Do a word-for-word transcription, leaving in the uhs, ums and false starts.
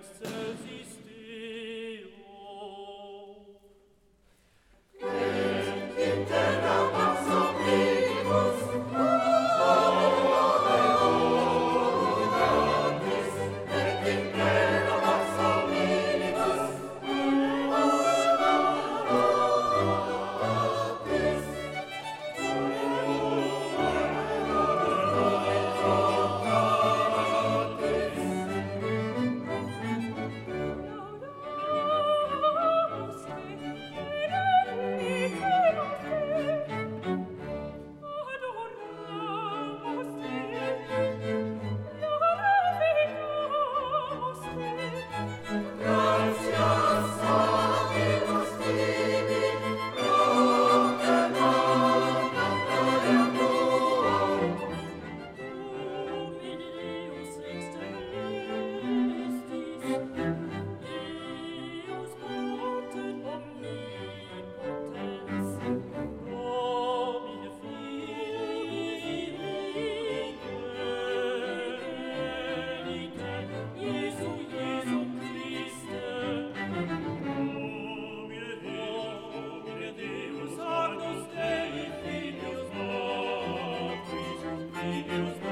excelsis Deo. Et in terra pax omnibus, et in terra pax omnibus, gratias abimus tibi, proclamam gloria tua. Dominus excelsis, Deus pater omnipotens, Domine Filii Genite, Iesu, Iesu Christe, Domine Deus, Domine Deus, Agnus Dei, Filius Patris, Filius